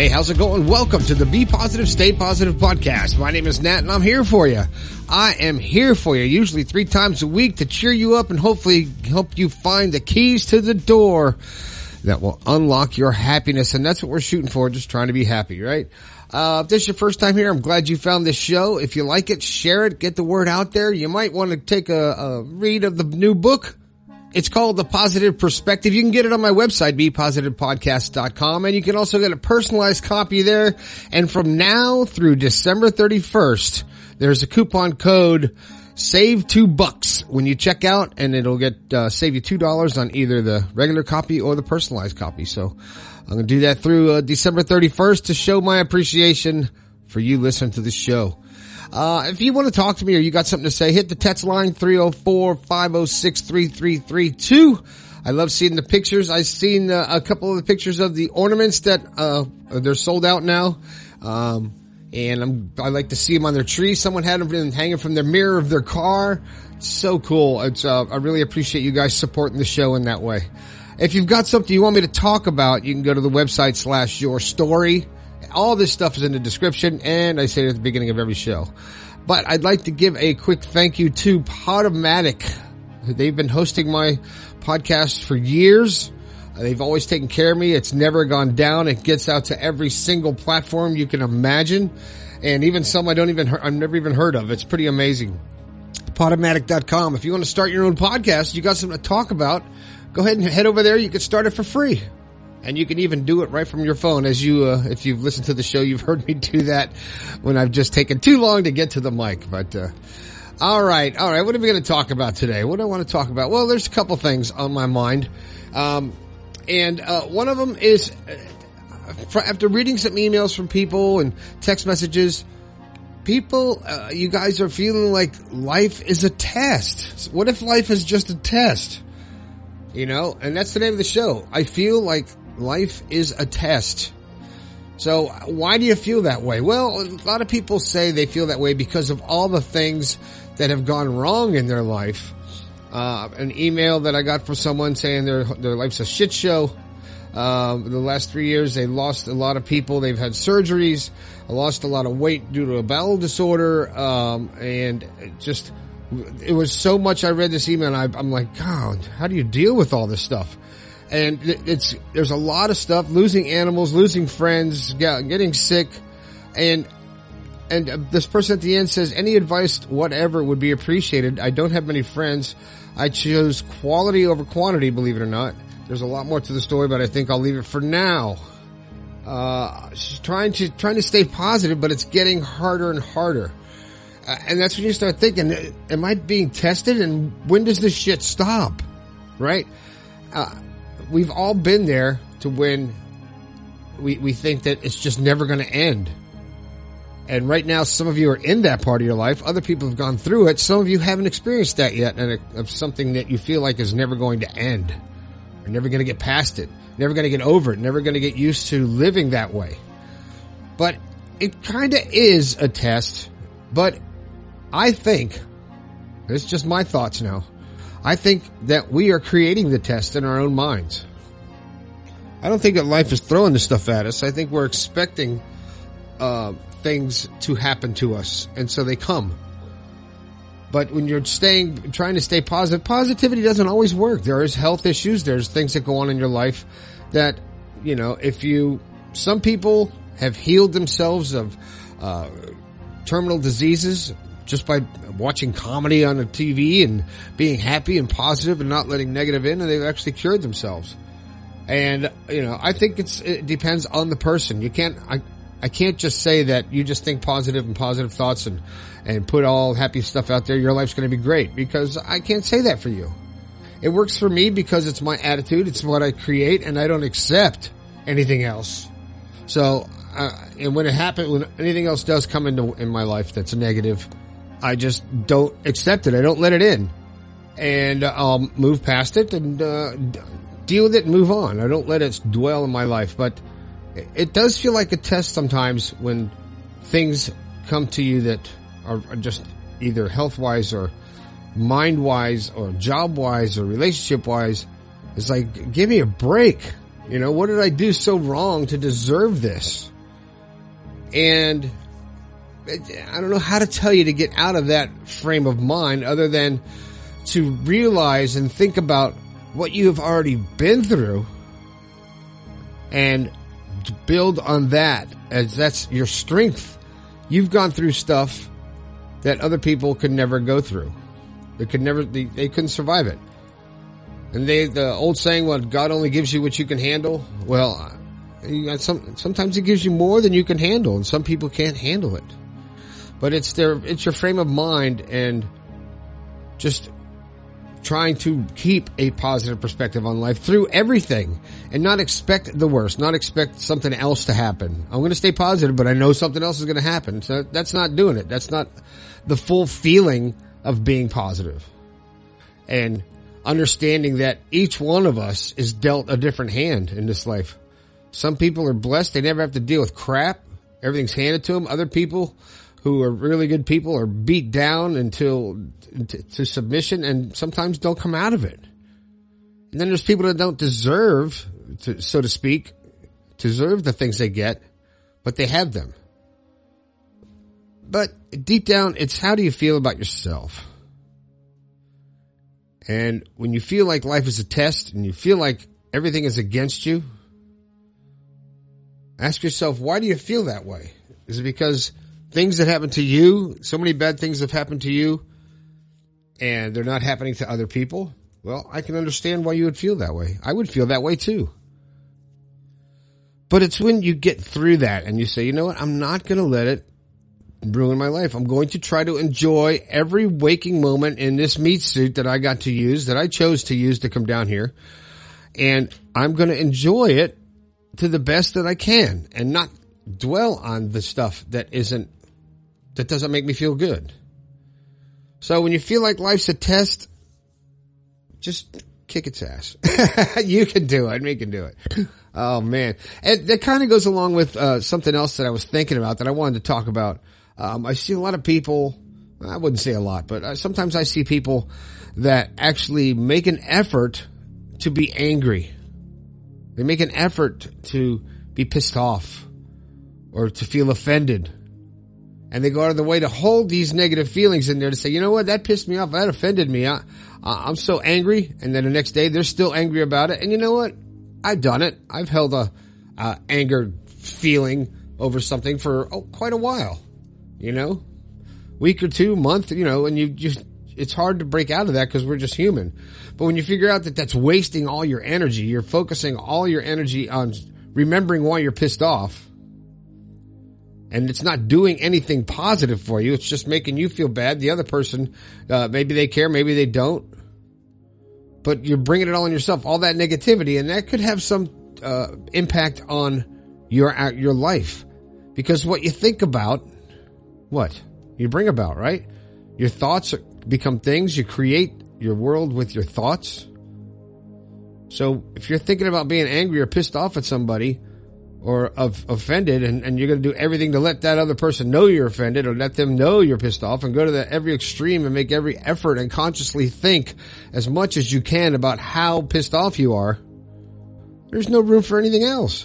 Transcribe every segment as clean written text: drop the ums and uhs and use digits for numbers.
Hey, how's it going? Welcome to the Be Positive, Stay Positive podcast. My name is Nat and I'm here for you. I am here for you usually 3 times a week to cheer you up and hopefully help you find the keys to the door that will unlock your happiness. And that's what we're shooting for, just trying to be happy, right? If this is your first time here, I'm glad you found this show. If you like it, share it, get the word out there. You might want to take a read of the new book. It's called The Positive Perspective. You can get it on my website, bepositivepodcast.com, and you can also get a personalized copy there. And from now through December 31st, there's a coupon code SAVE2 when you check out, and it'll get save you $2 on either the regular copy or the personalized copy. So I'm going to do that through December 31st to show my appreciation for you listening to the show. If you want to talk to me or you got something to say, hit the text line 304-506-3332. I love seeing the pictures. I've seen a couple of the pictures of the ornaments that they're sold out now. And I like to see them on their tree. Someone had them hanging from their mirror of their car. It's so cool. It's I really appreciate you guys supporting the show in that way. If you've got something you want me to talk about, you can go to the website /yourstory. All this stuff is in the description, and I say it at the beginning of every show. But I'd like to give a quick thank you to Podomatic. They've been hosting my podcast for years. They've always taken care of me. It's never gone down. It gets out to every single platform you can imagine, and even some I've never even heard of. It's pretty amazing. Podomatic.com. If you want to start your own podcast, you got something to talk about, go ahead and head over there. You can start it for free. And you can even do it right from your phone. As you, if you've listened to the show, you've heard me do that when I've just taken too long to get to the mic. But, all right. What are we going to talk about today? What do I want to talk about? Well, there's a couple things on my mind. And one of them is, after reading some emails from people and text messages, people, you guys are feeling like life is a test. What if life is just a test? You know, and that's the name of the show. I feel like life is a test. So why do you feel that way? Well, a lot of people say they feel that way because of all the things that have gone wrong in their life. An email that I got from someone saying their life's a shit show. The last 3 years, they lost a lot of people. They've had surgeries, lost a lot of weight due to a bowel disorder. And it was so much. I read this email and I'm like, God, how do you deal with all this stuff? And there's a lot of stuff, losing animals, losing friends, getting sick. And this person at the end says, any advice, whatever, would be appreciated. I don't have many friends. I chose quality over quantity, believe it or not. There's a lot more to the story, but I think I'll leave it for now. She's trying to stay positive, but it's getting harder and harder. And that's when you start thinking, am I being tested? And when does this shit stop? Right? We've all been there to when we think that it's just never going to end. And right now, some of you are in that part of your life. Other people have gone through it. Some of you haven't experienced that yet, and of something that you feel like is never going to end. You're never going to get past it. Never going to get over it. Never going to get used to living that way. But it kind of is a test. But I think, it's just my thoughts now, I think that we are creating the test in our own minds. I don't think that life is throwing this stuff at us. I think we're expecting things to happen to us, and so they come. But when you're trying to stay positive, positivity doesn't always work. There is health issues. There's things that go on in your life that, you know, some people have healed themselves of terminal diseases just by watching comedy on the TV and being happy and positive and not letting negative in, and they've actually cured themselves. And, you know, I think it depends on the person. I can't just say that you just think positive and positive thoughts and put all happy stuff out there. Your life's going to be great, because I can't say that for you. It works for me because it's my attitude. It's what I create, and I don't accept anything else. So, and when anything else does come in my life that's a negative, I just don't accept it. I don't let it in, and I'll move past it and deal with it and move on. I don't let it dwell in my life. But it does feel like a test sometimes when things come to you that are just either health-wise or mind-wise or job-wise or relationship-wise. It's like, give me a break. You know, what did I do so wrong to deserve this? And I don't know how to tell you to get out of that frame of mind other than to realize and think about what you have already been through and to build on that, as that's your strength. You've gone through stuff that other people could never go through. They couldn't survive it. And the old saying, well, God only gives you what you can handle. Well, sometimes He gives you more than you can handle, and some people can't handle it. But it's your frame of mind and just trying to keep a positive perspective on life through everything and not expect the worst, not expect something else to happen. I'm going to stay positive, but I know something else is going to happen. So that's not doing it. That's not the full feeling of being positive. And understanding that each one of us is dealt a different hand in this life. Some people are blessed. They never have to deal with crap. Everything's handed to them. Other people who are really good people are beat down to submission and sometimes don't come out of it. And then there's people that don't deserve, so to speak, the things they get, but they have them. But deep down, it's how do you feel about yourself? And when you feel like life is a test and you feel like everything is against you, ask yourself, why do you feel that way? Is it because things that happen to you, so many bad things have happened to you, and they're not happening to other people? Well, I can understand why you would feel that way. I would feel that way too. But it's when you get through that and you say, you know what, I'm not going to let it ruin my life. I'm going to try to enjoy every waking moment in this meat suit that I got to use, that I chose to use to come down here. And I'm going to enjoy it to the best that I can and not dwell on the stuff that doesn't make me feel good. So when you feel like life's a test, just kick its ass. You can do it. Me can do it. Oh man. And that kind of goes along with something else that I was thinking about that I wanted to talk about. I see a lot of people, I wouldn't say a lot, but sometimes I see people that actually make an effort to be angry. They make an effort to be pissed off or to feel offended. And they go out of the way to hold these negative feelings in there to say, you know what, that pissed me off. That offended me. I'm so angry. And then the next day they're still angry about it. And you know what? I've done it. I've held a anger feeling over something for quite a while. You know, week or two, month, you know, and it's hard to break out of that because we're just human. But when you figure out that that's wasting all your energy, you're focusing all your energy on remembering why you're pissed off, and it's not doing anything positive for you. It's just making you feel bad. The other person, maybe they care, maybe they don't, but you're bringing it all on yourself, all that negativity, and that could have some impact on your life, because what you think about, what you bring about, right? Your thoughts become things. You create your world with your thoughts. So if you're thinking about being angry or pissed off at somebody or offended, and you're going to do everything to let that other person know you're offended or let them know you're pissed off, and go to every extreme and make every effort and consciously think as much as you can about how pissed off you are, there's no room for anything else.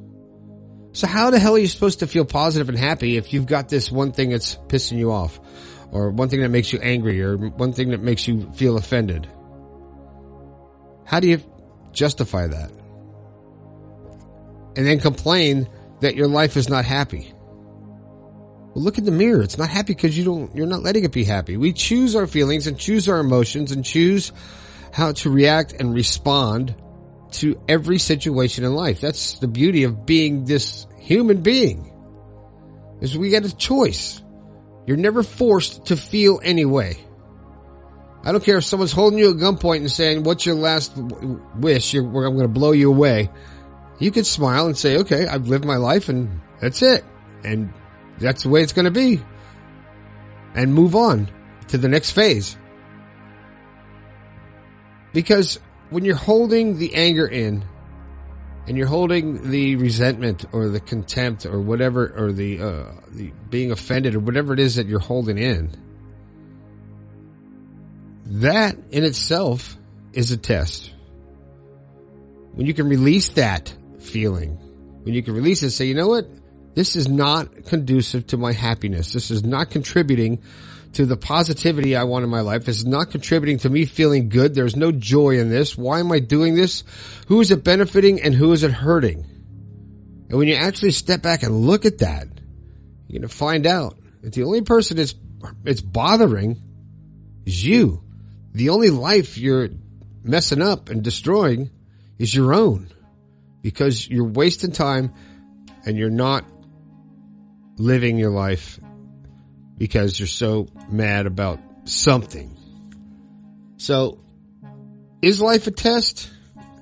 So how the hell are you supposed to feel positive and happy if you've got this one thing that's pissing you off, or one thing that makes you angry, or one thing that makes you feel offended? How do you justify that? And then complain that your life is not happy. Well, look in the mirror. It's not happy because you're not letting it be happy. We choose our feelings and choose our emotions and choose how to react and respond to every situation in life. That's the beauty of being this human being, is we get a choice. You're never forced to feel any way. I don't care if someone's holding you at gunpoint and saying, what's your last wish? I'm going to blow you away. You could smile and say, okay, I've lived my life and that's it. And that's the way it's going to be. And move on to the next phase. Because when you're holding the anger in, and you're holding the resentment or the contempt or whatever, or the being offended or whatever it is that you're holding in, that in itself is a test. When you can release that feeling, when you can release it and say, you know what, This is not conducive to my happiness. This is not contributing to the positivity I want in my life. This is not contributing to me feeling good. There's no joy in this. Why am I doing this? Who is it benefiting and who is it hurting? And when you actually step back and look at that, you're going to find out that the only person it's bothering is you. The only life you're messing up and destroying is your own, because you're wasting time and you're not living your life because you're so mad about something. So, is life a test?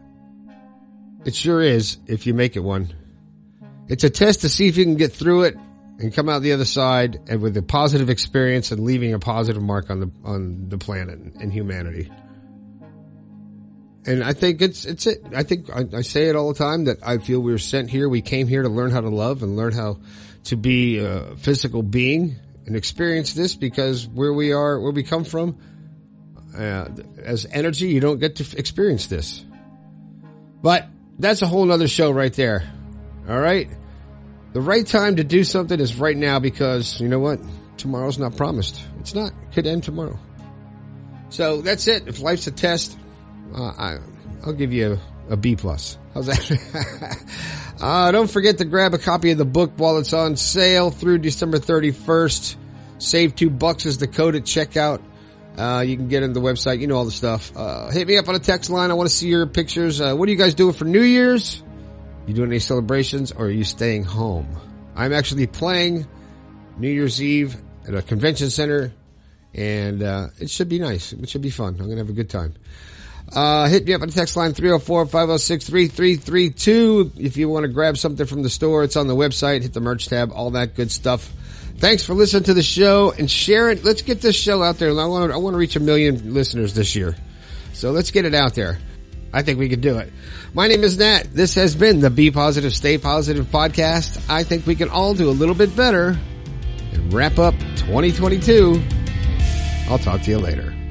It sure is, if you make it one. It's a test to see if you can get through it and come out the other side and with a positive experience and leaving a positive mark on the planet and humanity. And I think it's it. I think I say it all the time that I feel we were sent here. We came here to learn how to love and learn how to be a physical being and experience this, because where we are, where we come from, as energy, you don't get to experience this. But that's a whole nother show right there. All right. The right time to do something is right now, because you know what? Tomorrow's not promised. It's not. It could end tomorrow. So that's it. If life's a test, I'll give you a B+. How's that? Don't forget to grab a copy of the book while it's on sale through December 31st. Save $2 is the code at checkout. You can get it on the website. You know all the stuff. Hit me up on a text line. I want to see your pictures. What are you guys doing for New Year's? You doing any celebrations, or are you staying home? I'm actually playing New Year's Eve at a convention center, and it should be nice. It should be fun. I'm going to have a good time. Hit me up on the text line 304-506-3332. If you want to grab something from the store, it's on the website. Hit the merch tab, all that good stuff. Thanks for listening to the show and share it. Let's get this show out there. I want to reach 1 million listeners this year. So let's get it out there. I think we can do it. My name is Nat. This has been the Be Positive, Stay Positive podcast. I think we can all do a little bit better and wrap up 2022. I'll talk to you later.